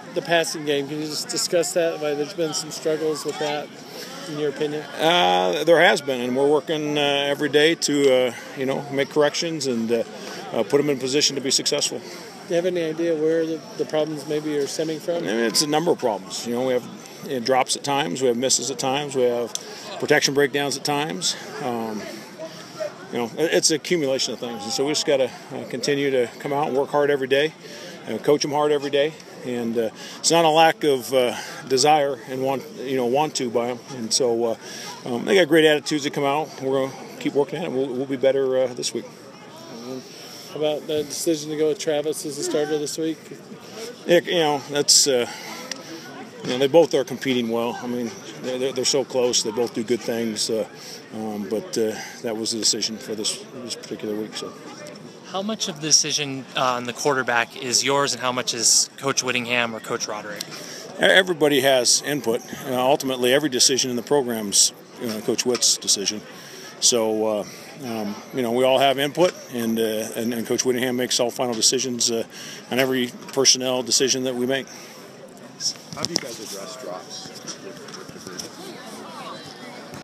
the passing game. Can you just discuss that? Why there's been some struggles with that, in your opinion? There has been, and we're working every day to make corrections and put them in position to be successful. Do you have any idea where the problems maybe are stemming from? I mean, it's a number of problems. We have drops at times, we have misses at times, we have protection breakdowns at times. It's an accumulation of things, and so we just got to continue to come out and work hard every day, coach them hard every day, and it's not a lack of desire and want to by them, and so they got great attitudes that come out. We're going to keep working at it. We'll be better this week. How about the decision to go with Travis as a starter this week? Yeah, that's. They both are competing well. I mean, they're so close. They both do good things, but that was the decision for this particular week. So, how much of the decision on the quarterback is yours, and how much is Coach Whittingham or Coach Roderick? Everybody has input. Ultimately, every decision in the program's Coach Witt's decision. So, we all have input, and Coach Whittingham makes all final decisions on every personnel decision that we make. How do you guys address drops with the group?